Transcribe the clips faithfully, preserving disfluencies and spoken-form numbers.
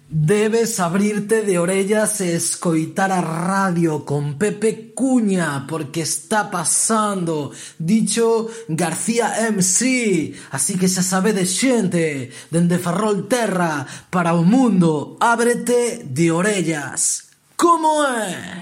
Debes abrirte de orellas e escoitar a radio con Pepe Cuña, porque está pasando, dicho García M C. Así que xa sabedes, xente, dende Ferrolterra para o mundo, ábrete de orellas. Como é?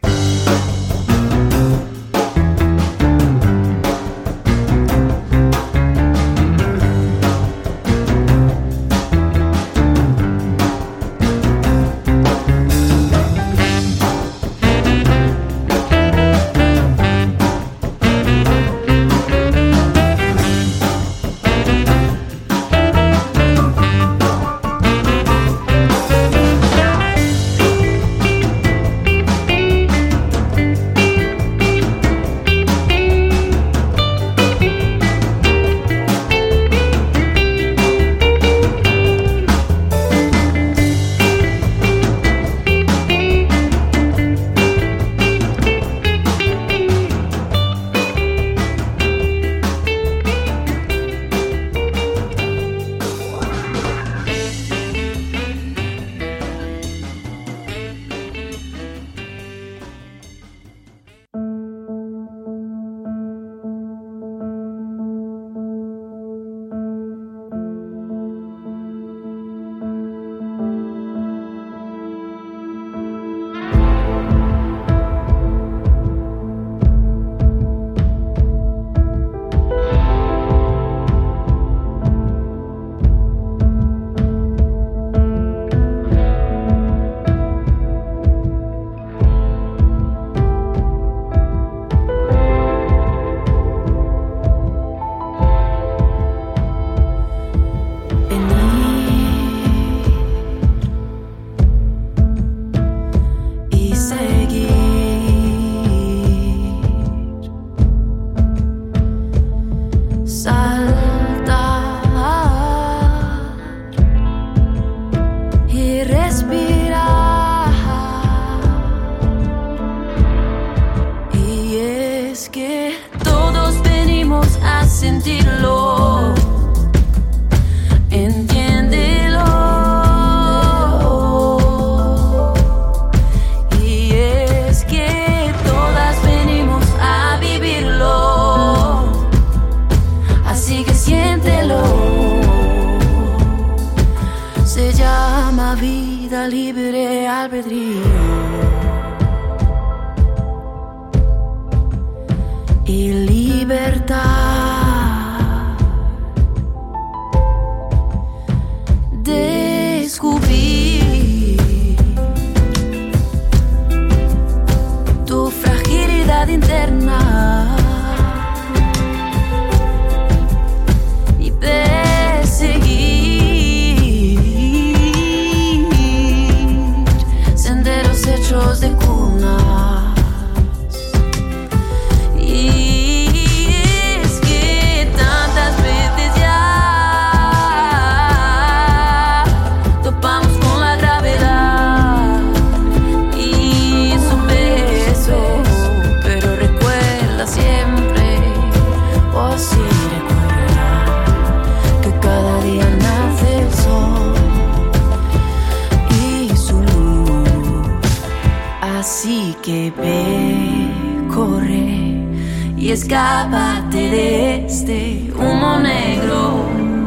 Escápate de este humo negro,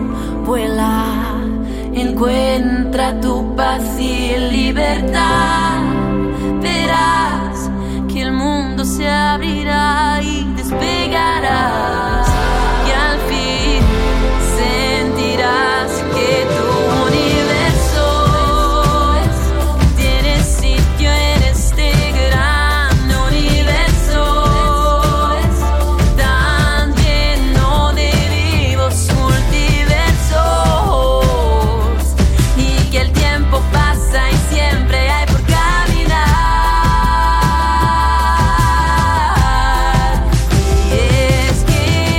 vuela, encuentra tu paz y libertad. Verás que el mundo se abrirá y despegarás, y al fin sentirás que tu universo tiene sitio en este gran universo. Es que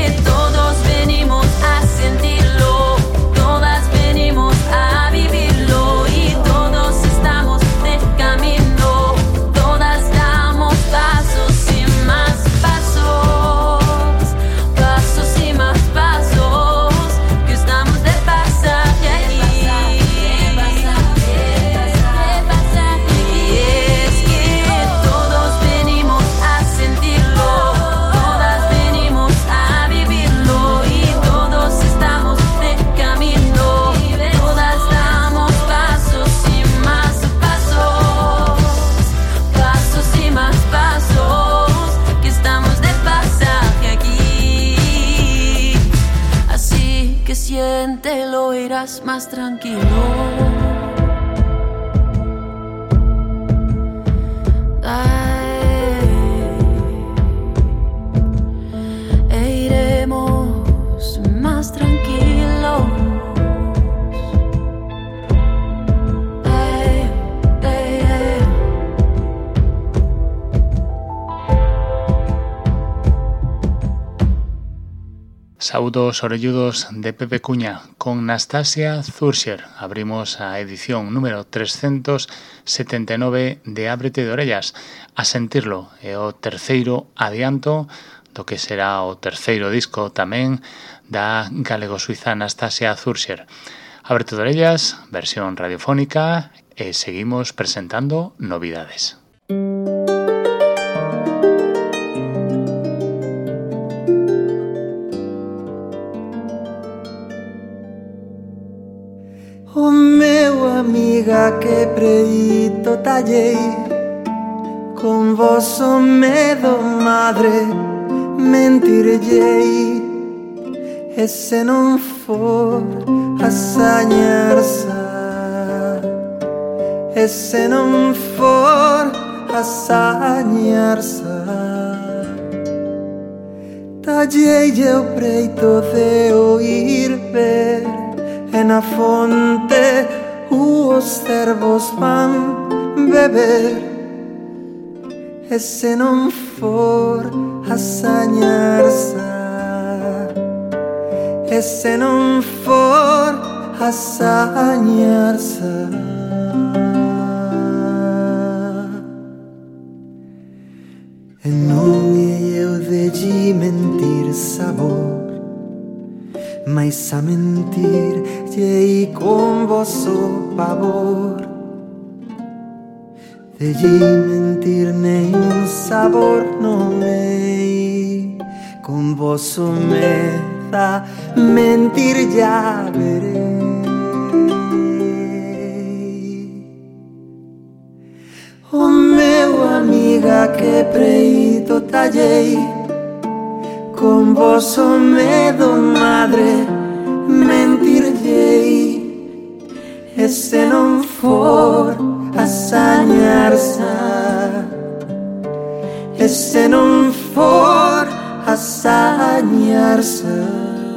vivas más tranquilo. E iremos más tranquilos. Ey, ey, ey. Saúdos orelludos de Pepe Cuña con Nastasia Zurscher. Abrimos a edición número trescentos setenta e nove de Ábrete de Orellas. A sentirlo, é o terceiro adianto do que será o terceiro disco tamén da galego-suiza Nastasia Zurscher. Ábrete de Orellas, versión radiofónica, e seguimos presentando novidades. O meu amiga que preito tallei, con vosso medo madre mentirllei. E se non for asañarsa, e se non for asañarsa, tallei o preito de oír ver e na fonte os cervos van beber. E se non for asañarsa, e se non for asañarsa, e non é eu de lle mentir sabor, mais a mentir lle con vosso pavor. De lle mentir nenhum sabor non é, con vosso meda mentir ya verei. O meu amiga que preito tallei, con vosso medo madre mentirllei. E se non for asañarsa, e se non for asañarsa,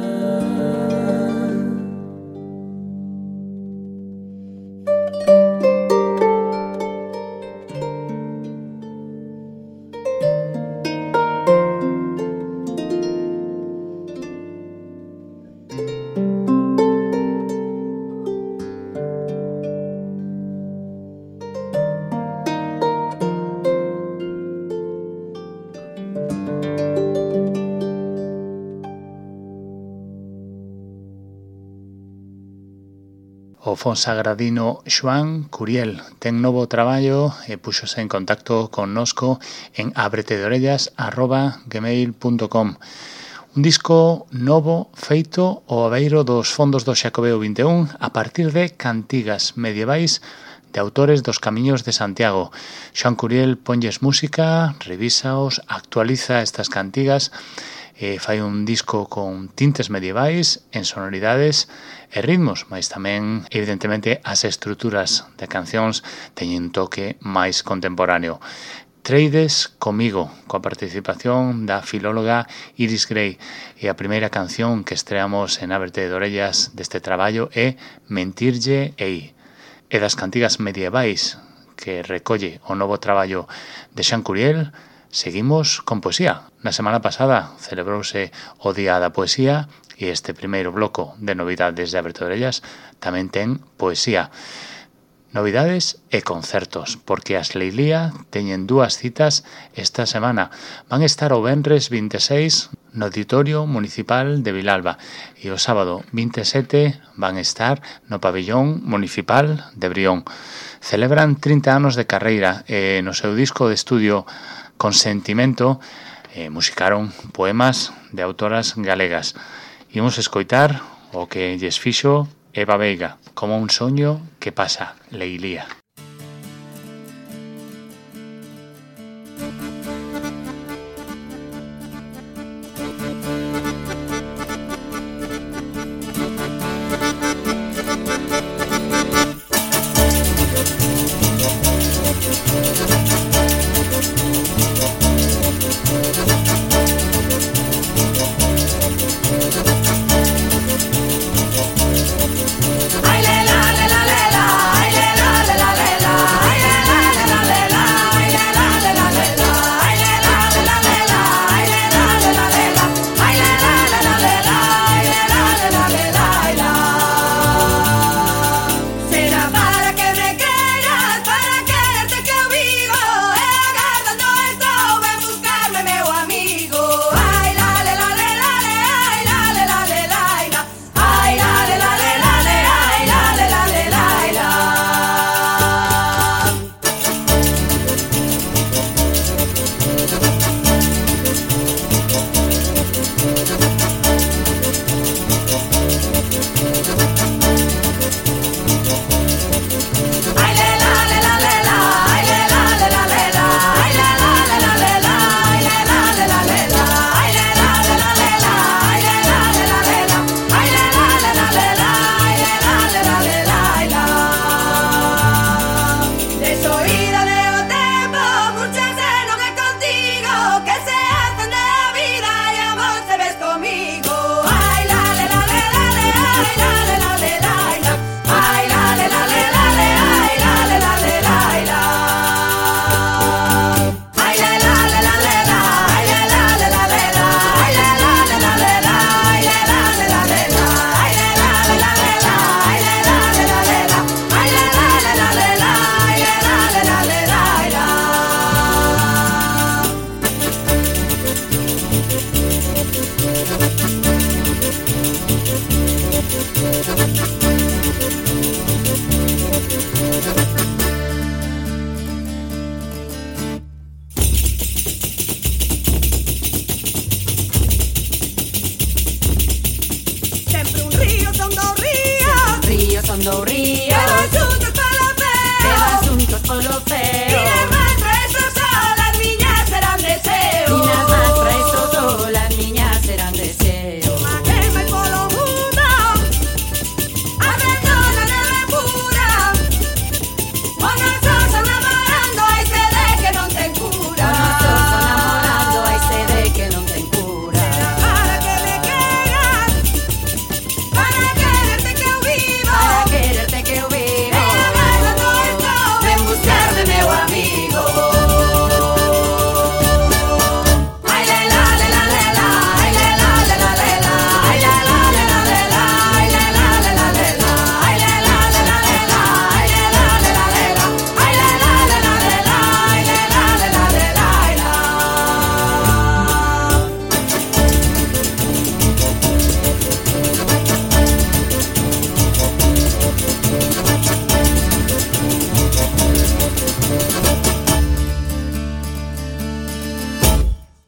O fonsagradino Xoán Curiel ten novo traballo e puxose en contacto connosco en abretedeorellas arroba gmail punto com. Un disco novo feito ao abeiro dos fondos do Xacobeo vinte e un a partir de cantigas medievais de autores dos Camiños de Santiago. Xoán Curiel ponlles música, revísaos, actualiza estas cantigas e fai un disco con tintes medievais en sonoridades e ritmos, mas tamén, evidentemente, as estruturas de cancións teñen toque máis contemporáneo. Trades comigo, coa participación da filóloga Iris Gray, e a primeira canción que estreamos en Ábrete de Orellas deste traballo é Mentirlle Ei. E das cantigas medievais que recolle o novo traballo de Xoán Curiel, seguimos con poesía. Na semana pasada celebrouse o Día da Poesía e este primeiro bloco de novidades de Ábrete de Orellas tamén ten poesía. Novidades e concertos, porque as Leilía teñen dúas citas esta semana. Van estar o venres vinte e seis no Auditorio Municipal de Vilalba e o sábado vinte e sete van estar no Pabellón Municipal de Brión. Celebran trinta anos de carreira e no seu disco de estudio Consentimento eh, musicaron poemas de autoras galegas. Imos escoitar o que lles fixo Eva Veiga, Como un soño que pasa, Leilía.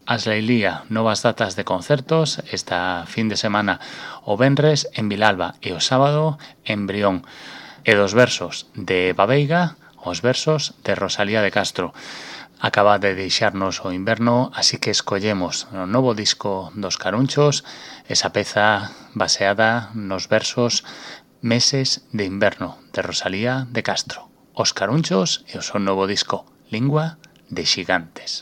Asley Lía, novas datas de concertos esta fin de semana, o venres en Vilalba e o sábado en Brión. E dos versos de Babeiga, os versos de Rosalía de Castro. Acaba de deixarnos o inverno, así que escollemos no novo disco dos Carunchos, esa peza baseada nos versos Meses de inverno de Rosalía de Castro. Os Carunchos e o seu novo disco, Lingua de Xigantes.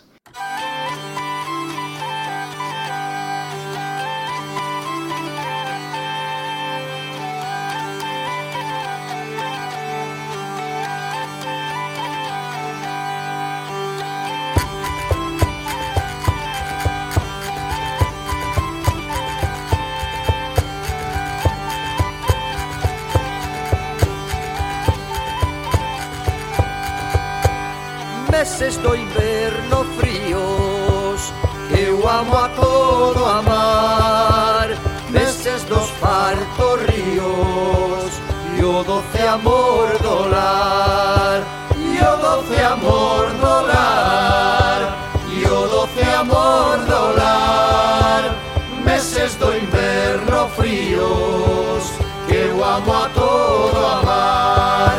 Meses do inverno fríos, eu amo a todo amar. Meses dos fartos ríos, e o doce amor do lar. E o doce amor do lar, e o doce amor do lar. Meses do inverno fríos, eu amo a todo amar.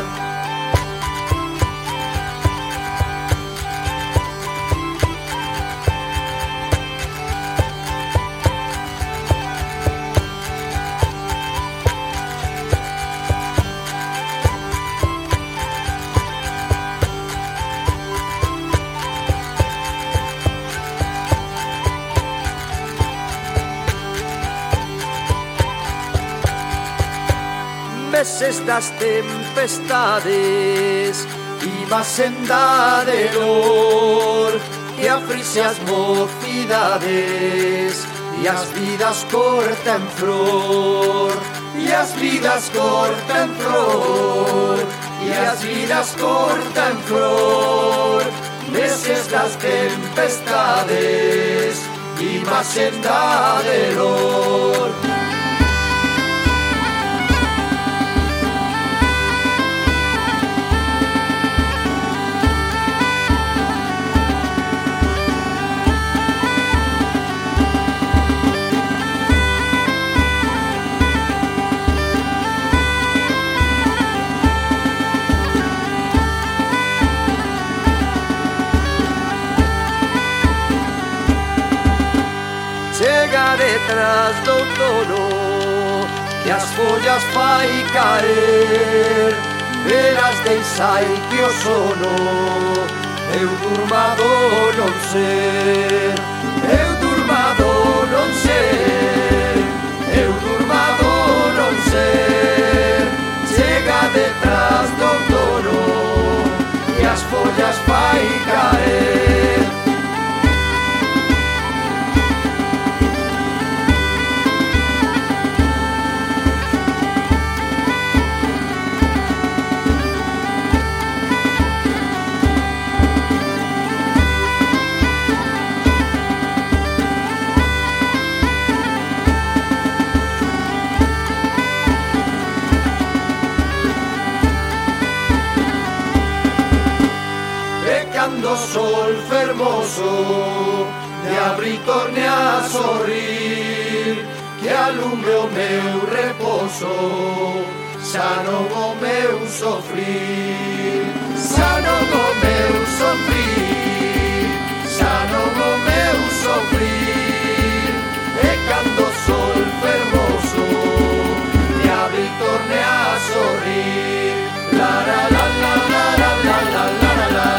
Meses das tempestades, iba senda de dor, que afrise as mocidades, e as vidas corta en flor, e as vidas corta en flor, e as vidas corta en flor. Meses das tempestades, iba senda de dor. Detrás do outono, que as follas fai caer, verás deixai que o sono eu durmado non ser, eu durmado non ser, eu durmado non ser. Chega detrás do outono, que as follas fai caer. Sol fermoso, de abrir torne a sorrir, que alumbre o meu reposo, xa non o meu sofrir, xa non o meu sofrir, xa non o meu sofrir. E cando o sol fermoso, de abrir torne a sorrir, la la la la la la la la la la.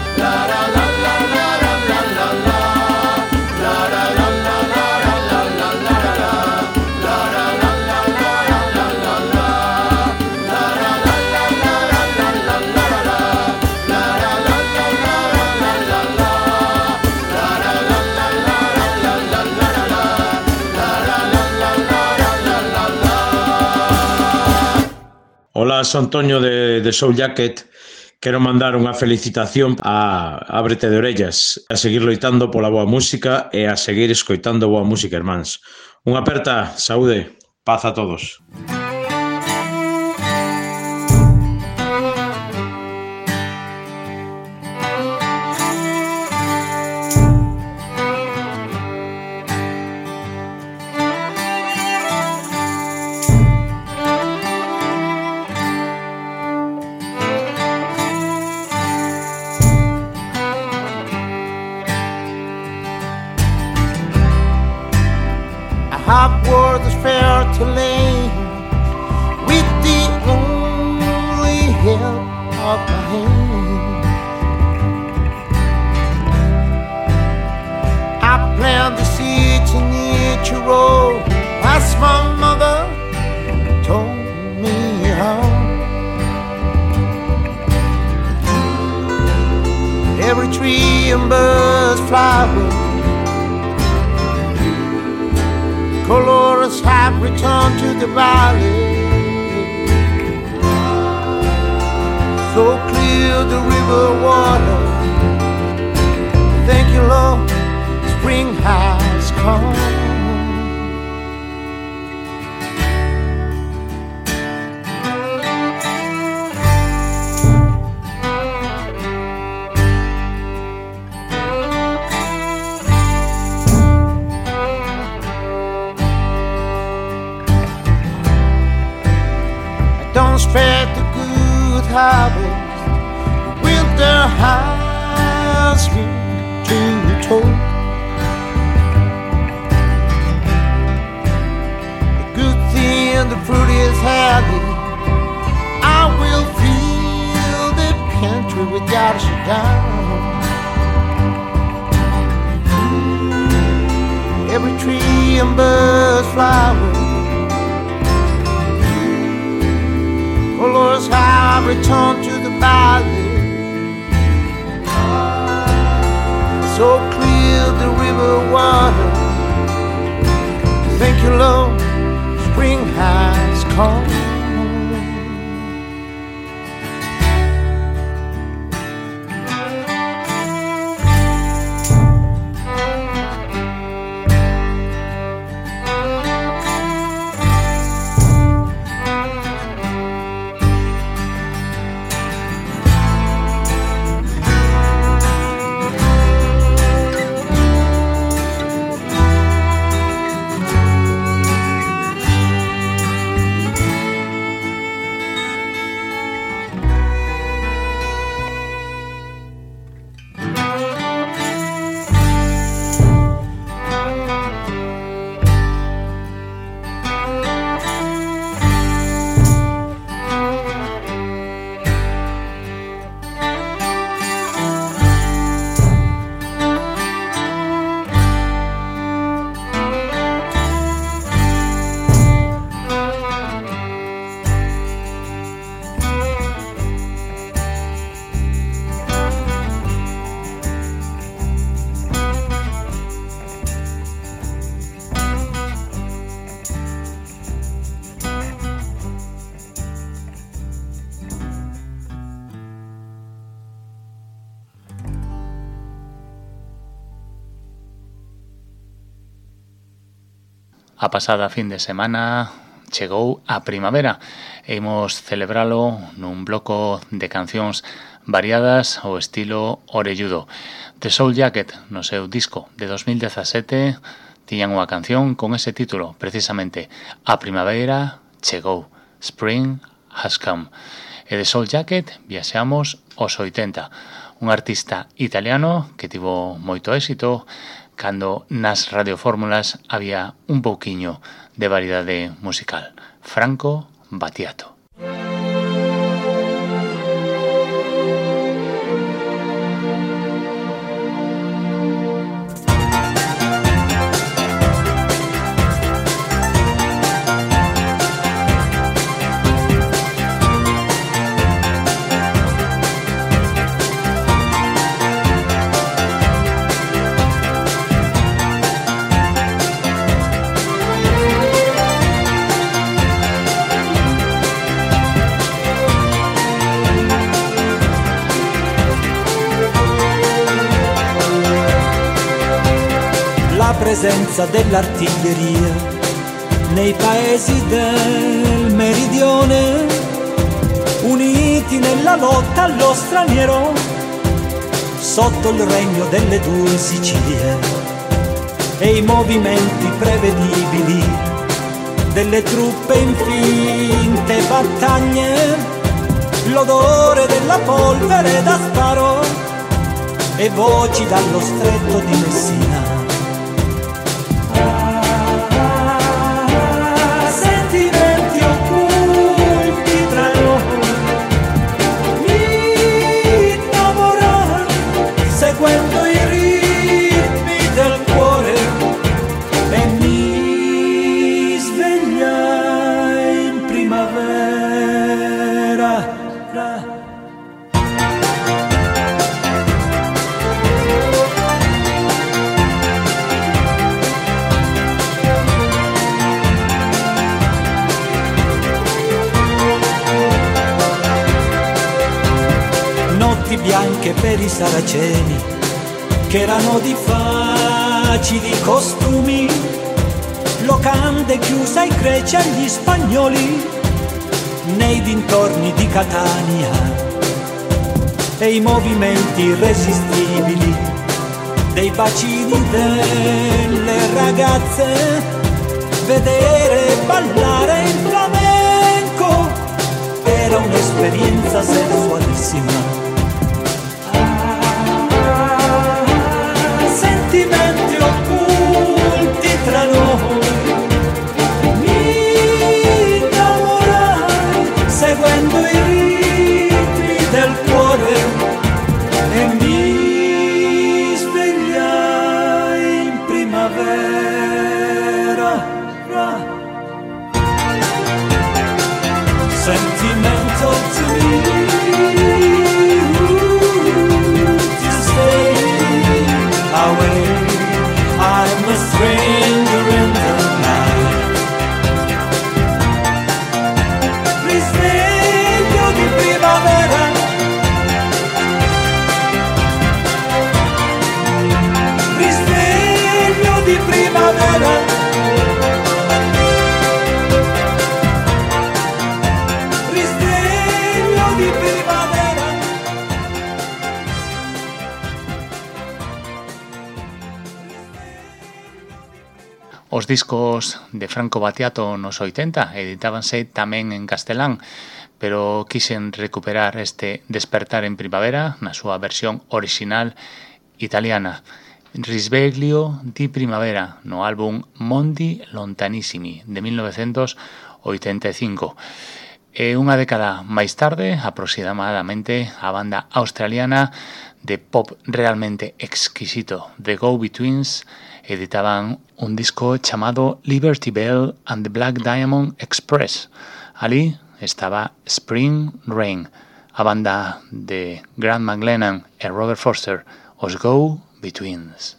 Ola, son Toño de, de Soul Jacket. Quero mandar unha felicitación a Ábrete de Orellas, a seguir loitando pola boa música e a seguir escoitando boa música, irmáns. Unha aperta, saúde, paz a todos. orders fair to lay with the only help of my hand. I planned to sit in each row as my mother told me how. Every tree and bird flower, colors have returned to the valley. So clear the river water. Thank you, Lord, spring has come. Don't spread the good harvest. Winter has been too told. The good thing, the fruit is heavy. I will fill the pantry without a shutdown. Every tree and bird flower, colors have returned to the valley. So clear the river water. Thank you, Lord, spring has come. A pasada fin de semana chegou a primavera e imos celebralo nun bloco de cancións variadas ao estilo orelludo. The Soul Jacket, no seu disco de dos mil dezasete, tiñan unha canción con ese título, precisamente, A primavera chegou, Spring has come. E de Soul Jacket viaxamos aos oitenta, un artista italiano que tivo moito éxito cando nas radiofórmulas había un pouquiño de variedade musical. Franco Battiato. Presenza dell'artiglieria nei paesi del meridione, uniti nella lotta allo straniero, sotto il regno delle due Sicilie, e i movimenti prevedibili delle truppe in finte battaglie, l'odore della polvere da sparo e voci dallo stretto di Messina. notti bianche per i saraceni, che erano di facili costumi, locande chiuse ai greci e agli spagnoli, nei dintorni di Catania, e i movimenti irresistibili dei bacini delle ragazze, vedere ballare il flamenco era un'esperienza sensualissima. Ah, sentimenti occulti tra noi, mi innamorai seguendo i ritmi del cuore e mi svegliai in primavera. Sentimental to me, to stay away. I'm a stranger in the night. Risveglio di primavera, risveglio di primavera. Os discos de Franco Battiato nos oitenta editábanse tamén en castelán, pero quixen recuperar este Despertar en Primavera na súa versión orixinal italiana, Risveglio di Primavera, no álbum Mondi Lontanissimi de mil novecentos oitenta e cinco. E unha década máis tarde, aproximadamente, a banda australiana de pop realmente exquisito, The Go-Betweens, editaban un disco chamado Liberty Bell and the Black Diamond Express. Ali estaba Spring Rain, a banda de Grant McLennan e Robert Foster, os Go-Betweens.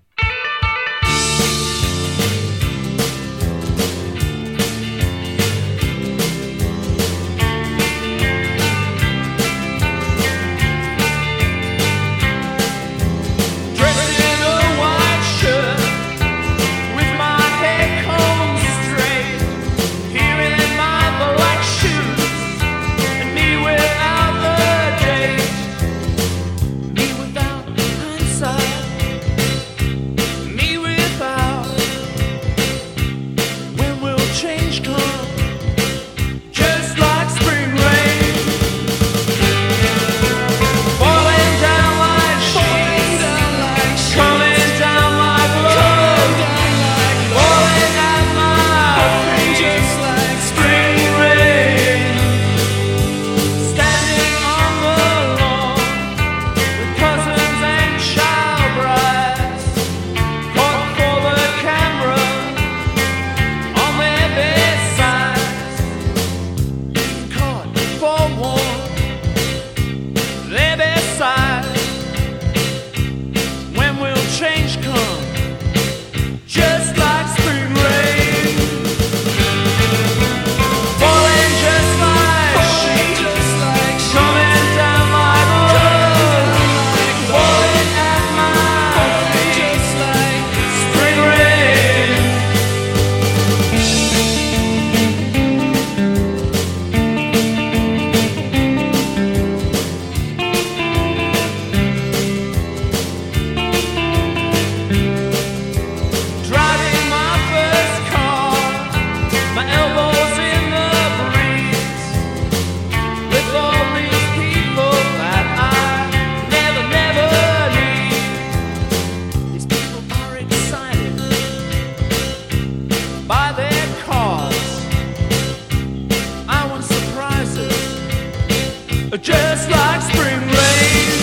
Just like spring rain,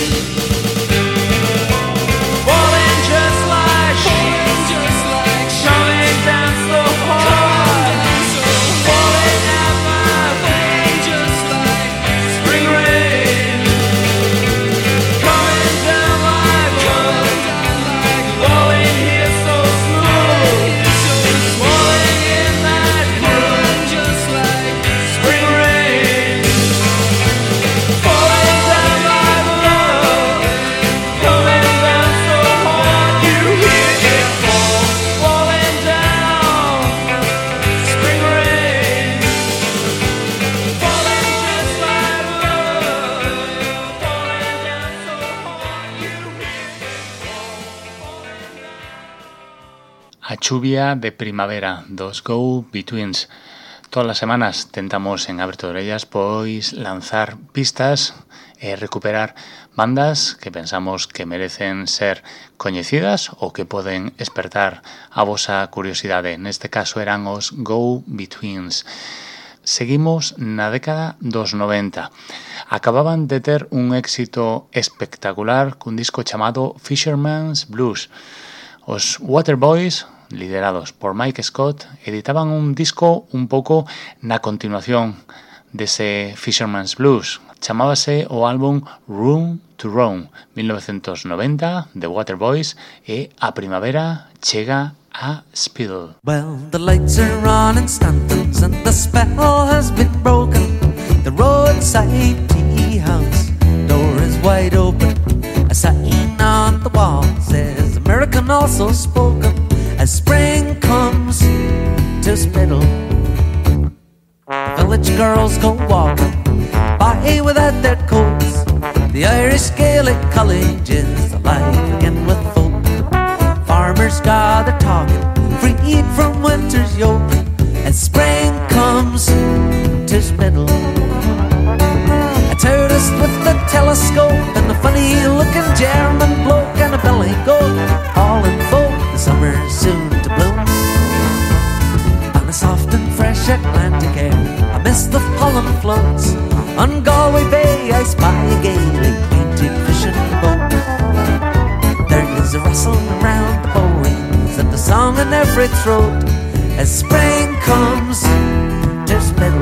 falling just like sheets, just like coming down so hard, falling at my feet, just like spring rain, coming down like blood, falling here so smooth, falling in that groove, just like spring rain. Falling down chuvia de primavera dos Go-Betweens. Todas as semanas tentamos en Aberto de Orellas pois lanzar pistas e recuperar bandas que pensamos que merecen ser coñecidas ou que poden espertar a vosa curiosidade. Neste caso eran os Go-Betweens. Seguimos na década dos noventa. Acababan de ter un éxito espectacular cun disco chamado Fisherman's Blues. Os Waterboys, liderados por Mike Scott, editaban un disco un pouco na continuación dese Fisherman's Blues. Chamábase o álbum Room to Roam, mil novecientos noventa, de Waterboys, e a primavera chega a Spiddle. Well, the lights are on in Stanton's and the spell has been broken. The roadside tea house door is wide open. A sign on the wall says American also spoken as spring comes to Spiddle. The village girls go walking by without their coats. The Irish Gaelic College is alive again with folk. Farmers gather talking, freed from winter's yoke, as spring comes to Spiddle. A tourist with a telescope and a funny-looking German bloke and a belly goat, all in vogue, the summer's soon to bloom. On a soft and fresh Atlantic air, amidst the pollen floats, on Galway Bay I spy a gaily painted fishing boat. There is a rustling around the bowlines and a song in every throat as spring comes to Spiddle.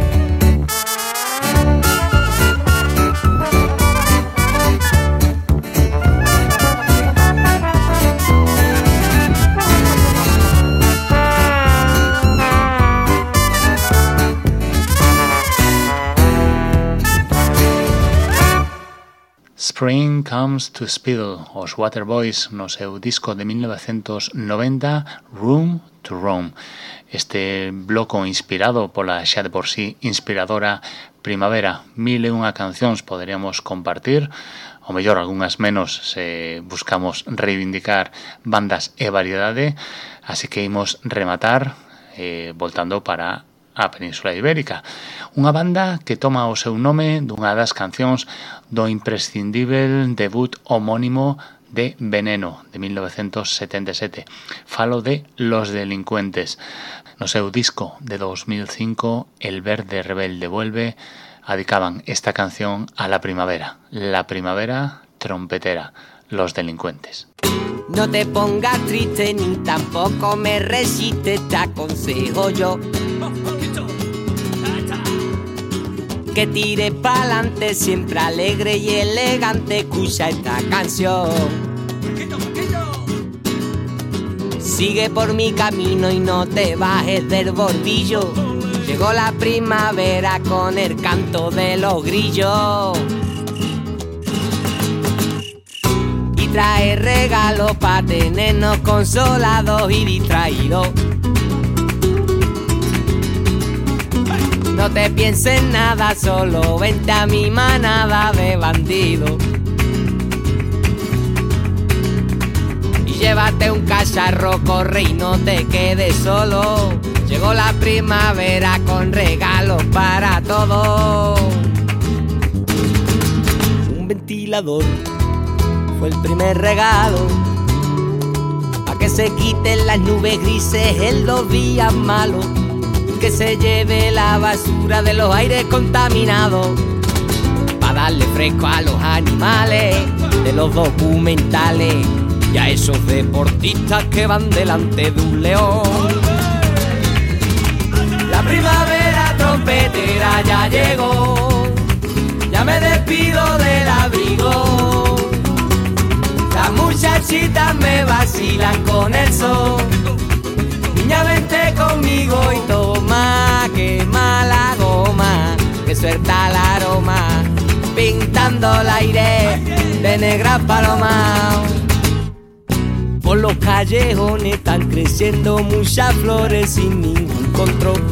Spring Comes to Spiddle, os Waterboys no seu disco de mil novecientos noventa, Room to Roam. Este bloco inspirado pola xa de por sí inspiradora primavera. Mil e unha cancións poderíamos compartir, ou mellor algunhas menos se buscamos reivindicar bandas e variedade, así que imos rematar eh, voltando para a Península Ibérica. Unha banda que toma o seu nome dunha das cancións do imprescindível debut homónimo de Veneno, de mil novecientos setenta e sete. Falo de Los Delincuentes. No seu disco de dos mil cinco, El Verde Rebelde Vuelve, dedicaban esta canción a la primavera. La primavera trompetera. Los Delincuentes. No te pongas triste ni tampoco me resistes, te aconsejo yo que tire pa'lante, siempre alegre y elegante, escucha esta canción. Sigue por mi camino y no te bajes del bordillo. Llegó la primavera con el canto de los grillos. Y trae regalos para tenernos consolados y distraídos. No te pienses nada, solo vente a mi manada de bandidos. Y llévate un cacharro, corre y no te quedes solo. Llegó la primavera con regalos para todos. Un ventilador fue el primer regalo, pa' que se quiten las nubes grises en los días malos. Que se lleve la basura de los aires contaminados, pa' darle fresco a los animales de los documentales y a esos deportistas que van delante de un león. La primavera trompetera ya llegó, ya me despido del abrigo. Las muchachitas me vacilan con el sol. Niña, vente conmigo y toma, quema la goma, que suelta el aroma, pintando el aire de negras palomas. Por los callejones están creciendo muchas flores sin ningún control.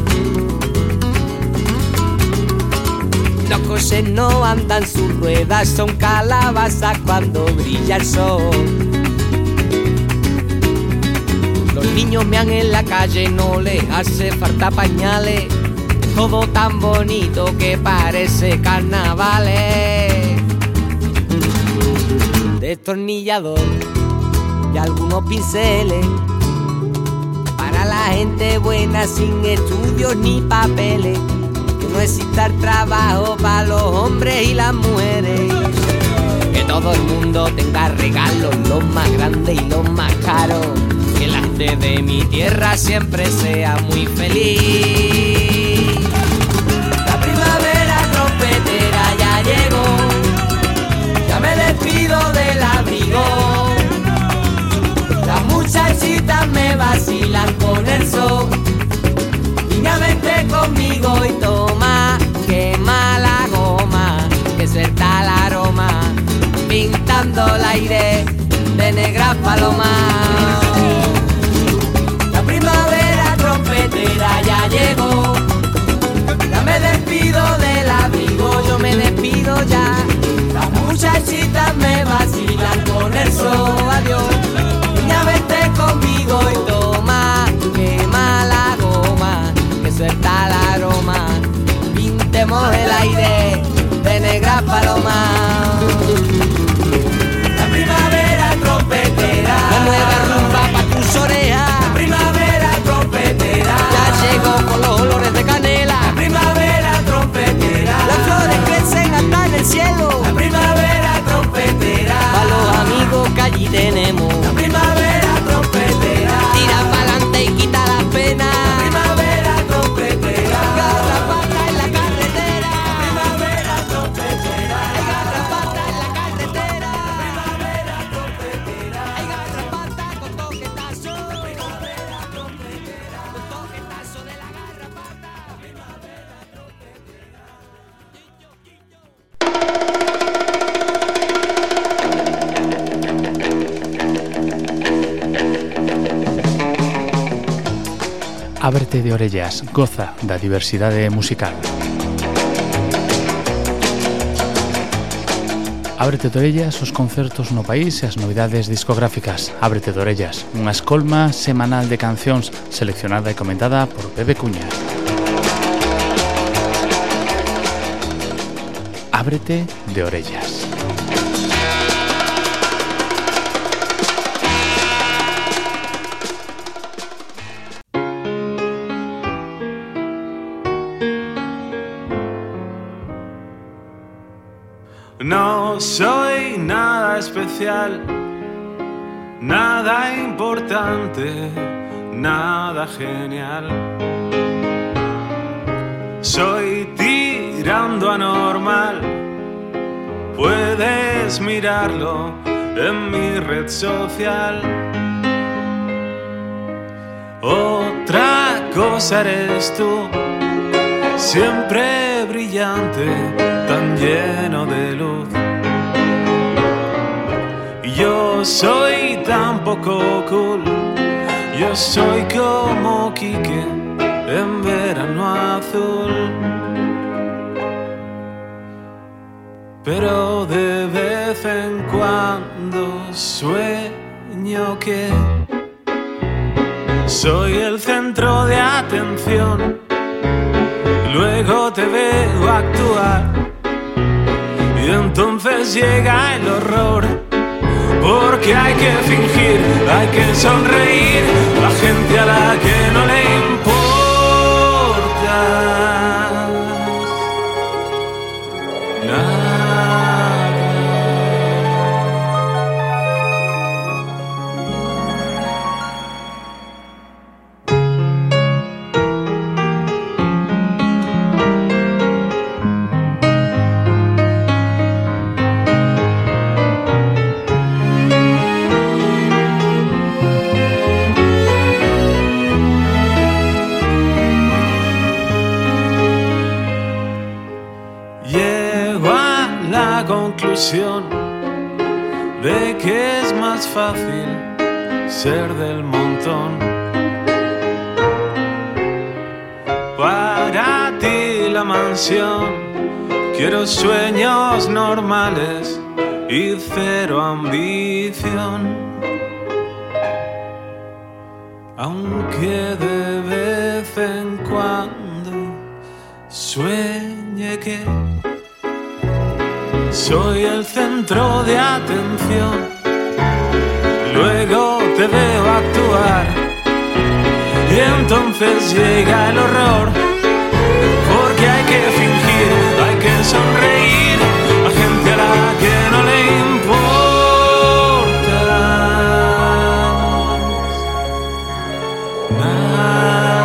Los coches no andan, sus ruedas son calabazas cuando brilla el sol. niños mean en la calle, no les hace falta pañales. Todo tan bonito que parece carnavales. Destornillador y algunos pinceles para la gente buena sin estudios ni papeles. Que no exista el trabajo para los hombres y las mujeres. Que todo el mundo tenga regalos, los más grandes y los más caros. Que la gente de mi tierra siempre sea muy feliz. La primavera trompetera ya llegó, ya me despido del abrigo. Las muchachitas me vacilan con el sol. Niña, vente conmigo y toma, quema la goma, que suelta el aroma, pintando el aire de negras palomas. La primavera trompetera ya llegó, ya me despido del abrigo, yo me despido ya. Las muchachitas me vacilan con el sol, adiós. Niña, vente conmigo y toma, quema la goma, que suelta el aroma, pintemos el aire de negras palomas. La primavera trompetera, la nueva rumba pa' tus orejas. La primavera trompetera, ya llegó con los olores de canela. La primavera trompetera, las flores crecen hasta en el cielo. La primavera trompetera, pa' los amigos que allí tenemos. La primavera trompetera, tira pa'lante y quita las penas. La primavera trompetera, garrapata en la carretera. La primavera trompetera, hay garrapata en la carretera. La primavera trompetera, hay garrapata con toquetazo. La primavera trompetera, con toquetazo de la garrapata. La primavera trompetera. Ábrete de orellas, goza da diversidade musical. Ábrete de orellas os concertos no país e as novidades discográficas. Ábrete de orellas, unha escolma semanal de cancións seleccionada e comentada por Pepe Cuña. Ábrete de orellas. No soy nada especial, nada importante, nada genial. Soy tirando anormal, puedes mirarlo en mi red social. Otra cosa eres tú, siempre brillante, tan lleno de luz. Yo soy tan poco cool, yo soy como Quique en verano azul. Pero de vez en cuando sueño que soy el centro de atención. Luego te veo actuar y entonces llega el horror, porque hay que fingir, hay que sonreír, la gente a la que no le importa nada. De que es más fácil ser del montón. Para ti la mansión, quiero sueños normales y cero ambición. aunque de vez en cuando sueñe que soy el centro de atención. Luego te veo actuar y entonces llega el horror, porque hay que fingir, hay que sonreír a gente a la que no le importa nada.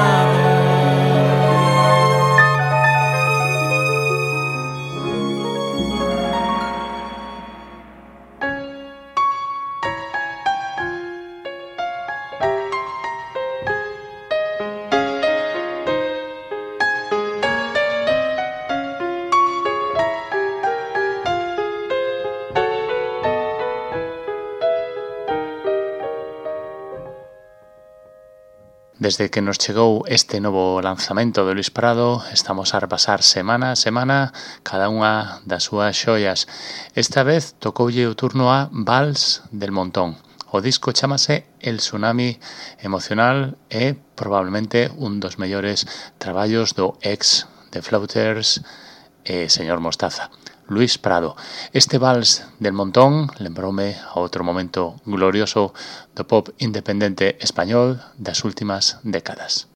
Desde que nos chegou este novo lanzamento de Luís Prado, estamos a repasar semana a semana cada unha das súas xoias. Esta vez tocoulle o turno a Vals del Montón. O disco chamase El Tsunami Emocional e probablemente un dos mellores traballos do ex de Floaters e Señor Mostaza. Luís Prado. Este Vals del Montón lembroume a outro momento glorioso do pop independente español das últimas décadas.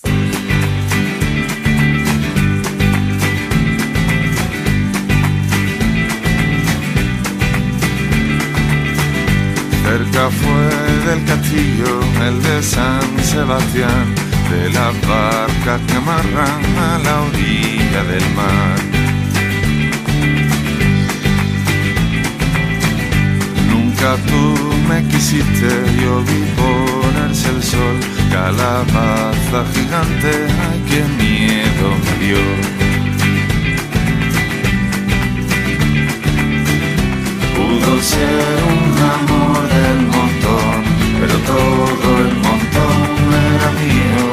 Cerca fue del castillo el de San Sebastián, de la barca que amarran a la orilla del mar. Tú me quisiste, yo vi ponerse el sol, calabaza gigante, ay qué miedo me dio. Pudo ser un amor del montón, pero todo el montón era mío.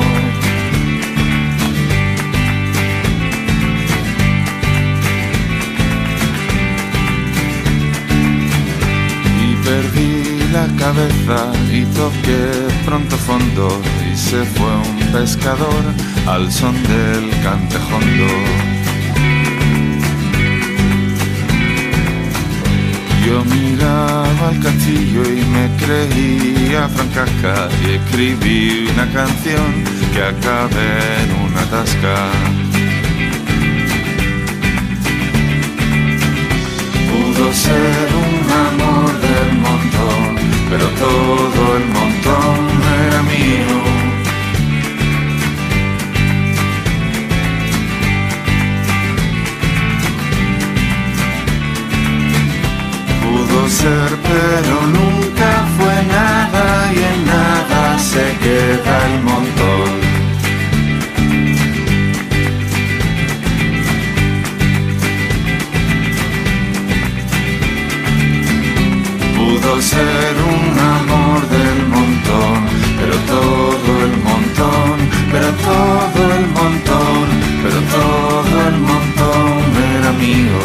Perdí la cabeza y toqué pronto fondo, y se fue un pescador al son del cantejondo. Yo miraba al castillo y me creía Francaca, y escribí una canción que acabé en una tasca. Pudo ser un amor del montón, pero todo el montón era mío. Pudo ser, pero nunca fue nada, y en nada se queda el montón. Pudo ser un amor del montón, pero todo el montón, pero todo el montón, pero todo el montón era mío.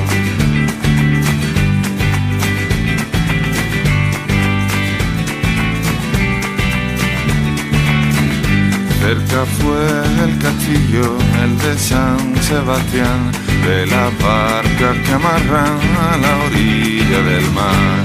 Cerca fue el castillo, el de San Sebastián, de la barca que amarran a la orilla del mar.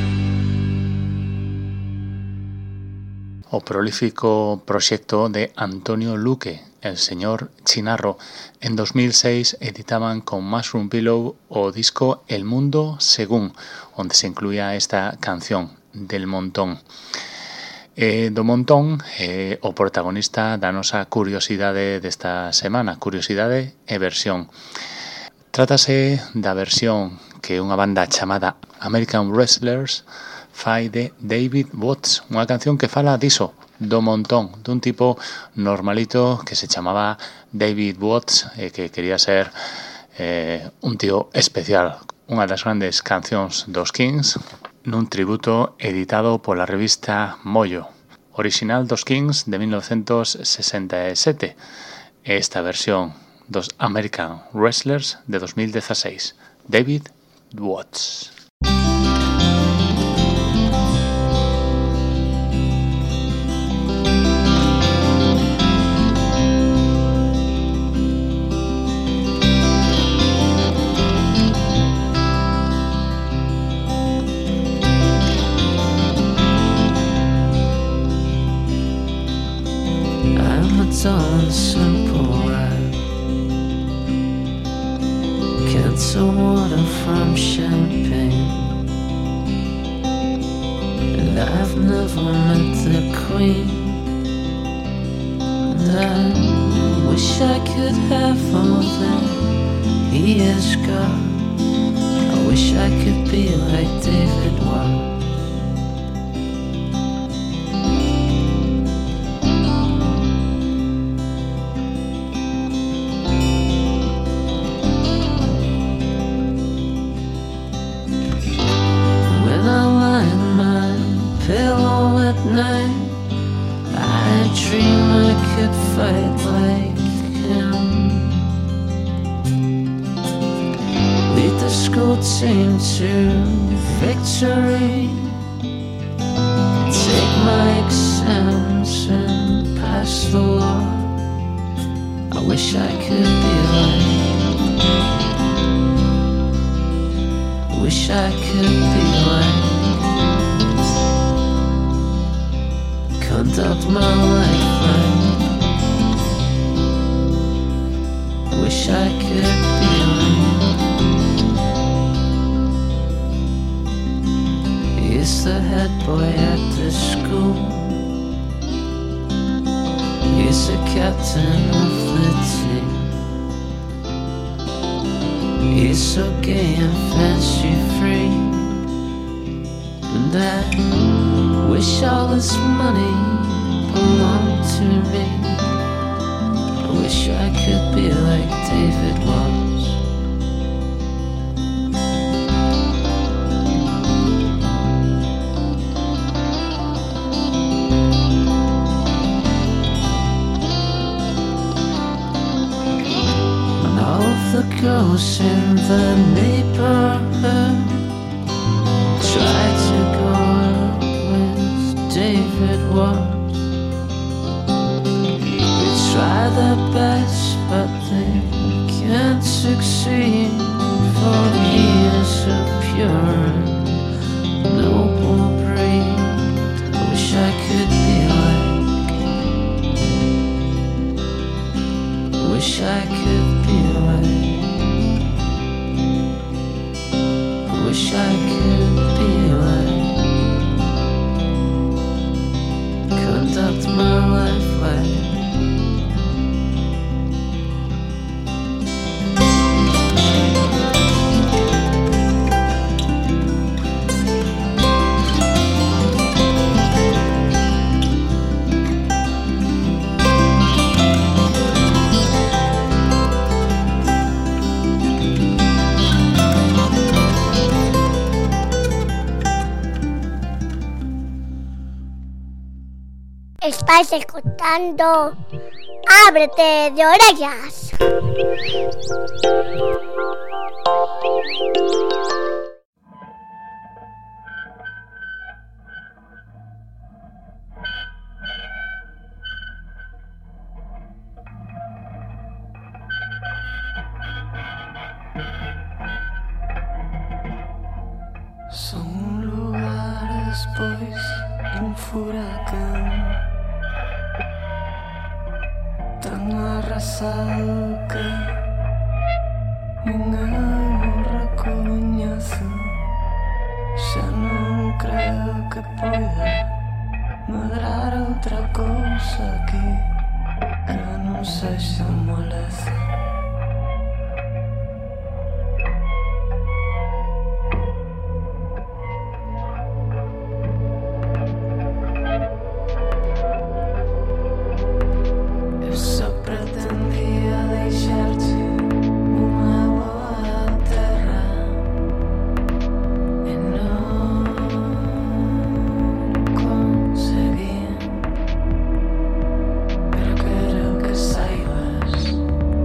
O prolífico proxecto de Antonio Luque, el señor Chinarro. En dos mil seis editaban con Mushroom Pillow o disco El Mundo Según, onde se incluía esta canción, Del Montón. E do Montón é o protagonista da nosa curiosidade desta semana, curiosidade e versión. Trátase da versión que unha banda chamada American Wrestlers fai de David Watts, unha canción que fala diso, do montón, dun tipo normalito que se chamaba David Watts e que quería ser eh, un tío especial. Unha das grandes cancións dos Kings nun tributo editado pola revista Mollo, original dos Kings de mil novecientos sesenta e sete, e esta versión dos American Wrestlers de dos mil dieciséis, David Watts. from champagne. And I've never met the Queen. And I wish I could have all that he has got. I wish I could be like David was. When I lie in my pillow at night, I dream I could fight like him. Lead the school team to victory. Take my exams and pass the law. I wish I could be like. Wish I could be like. Conduct my life like. Wish I could be like. He's the head boy at the school. He's the captain of the team. He's so gay and fancy free. And I wish all this money belonged to me. I wish I could be like David was. The girls in the neighborhood try to go out with David was. They try their best, but they can't succeed, for he is a pure and noble breed. I wish I could be like. Wish I could be like. Wish I could be like. Conduct my life like. Estáis escuchando Ábrete de Orejas. Son lugares, pois, un furacán tan arrasado que ninguém o reconhece. Já não creio que possa medrar outra coisa aqui que não seja moleza. Pero quero que saibas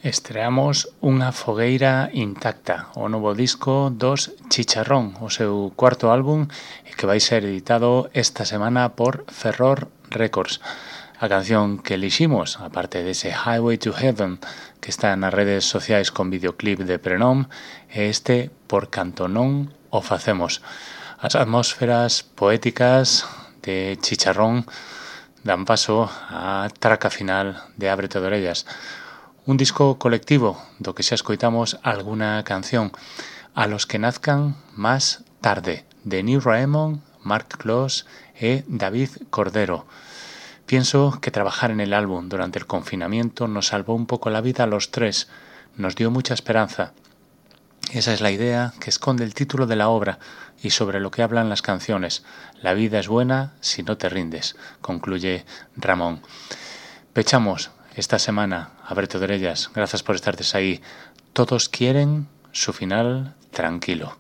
Estreamos Unha fogueira intacta, o novo disco dos Chicharrón, o seu cuarto álbum que vai ser editado esta semana por Ferror Records. A canción que eliximos, aparte dese Highway to Heaven que está nas redes sociais con videoclip de Prenom, é este Por canto non o facemos. As atmósferas poéticas de Chicharrón dan paso á traca final de Ábrete de orellas. Un disco colectivo do que xa escoitamos alguna canción, A los que nazcan más tarde, de Neil Raymond, Mark Closs e David Cordero. Pienso que trabajar en el álbum durante el confinamiento nos salvó un poco la vida a los tres, nos dio mucha esperanza. Esa es la idea que esconde el título de la obra y sobre lo que hablan las canciones. La vida es buena si no te rindes, concluye Ramón. Pechamos esta semana, Ábrete de orellas, gracias por estar ahí. Todos quieren su final tranquilo.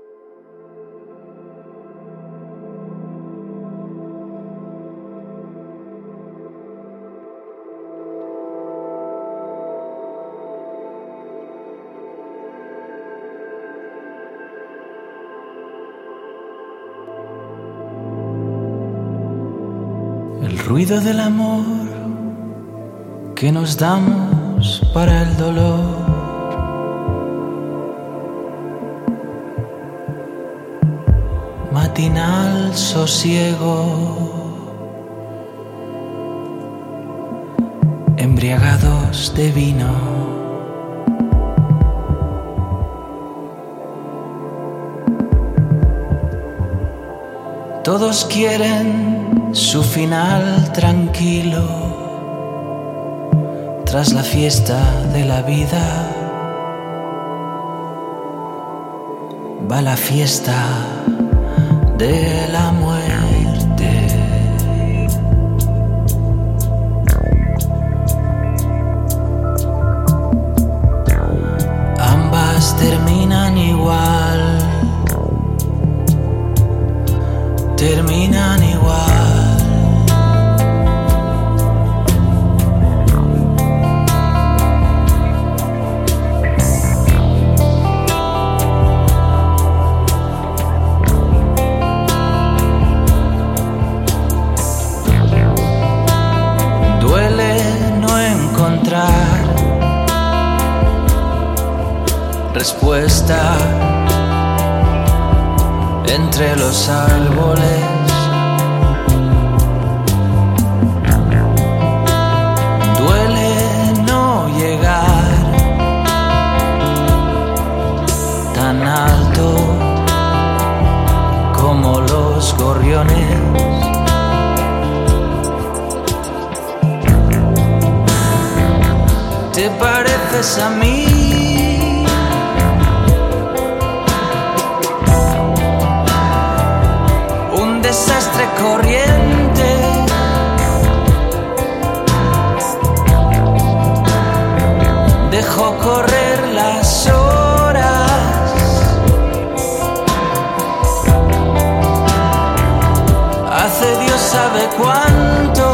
El ruido del amor que nos damos para el dolor, matinal sosiego, embriagados de vino. Todos quieren su final tranquilo. Tras la fiesta de la vida va la fiesta de la muerte. Ambas terminan igual, terminan igual. Respuesta entre los árboles. Duele no llegar tan alto como los gorriones. ¿Te pareces a mí? Un desastre corriente. Dejo correr las horas. Hace Dios sabe cuánto.